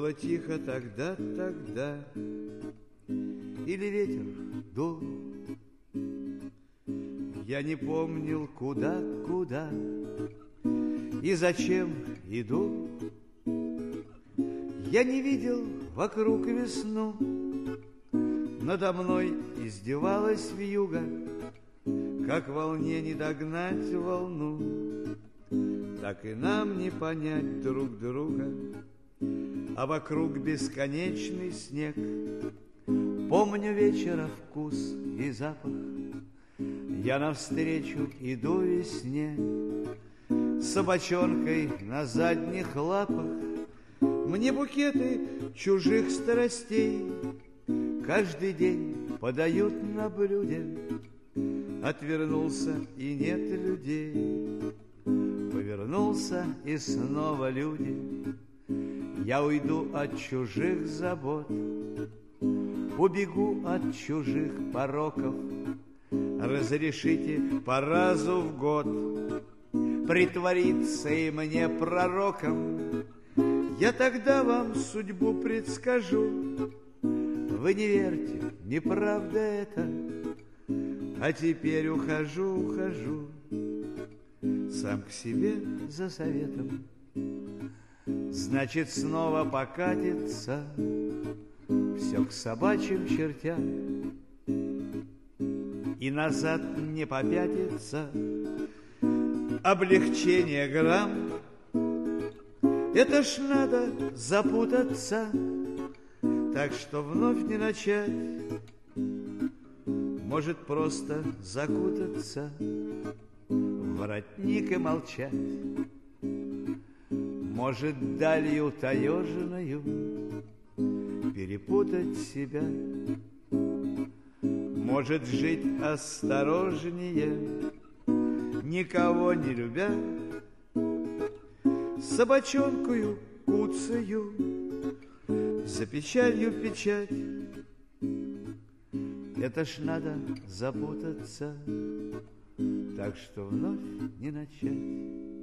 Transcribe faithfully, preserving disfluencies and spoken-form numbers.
Было тихо тогда, тогда, или ветер дул. Я не помнил, куда, куда и зачем иду. Я не видел вокруг весну, надо мной издевалась вьюга, как волне не догнать волну, так и нам не понять друг друга. А вокруг бесконечный снег. Помню вечера вкус и запах. Я навстречу иду весне, с собачонкой на задних лапах. Мне букеты чужих страстей каждый день подают на блюде. Отвернулся, и нет людей. Повернулся, и снова люди. Я уйду от чужих забот, убегу от чужих пороков. Разрешите по разу в год притвориться и мне пророком. Я тогда вам судьбу предскажу. Вы не верьте, неправда это. А теперь ухожу, ухожу сам к себе за советом. Значит, снова покатится все к собачьим чертям, и назад не попятится. Облегчение грамм. Это ж надо запутаться, так что вновь не начать. Может, просто закутаться в воротник и молчать. Может, далью таеженою перепутать себя. Может, жить осторожнее, никого не любя. Собачонкою куцаю, за печалью печать. Это ж надо запутаться, так что вновь не начать.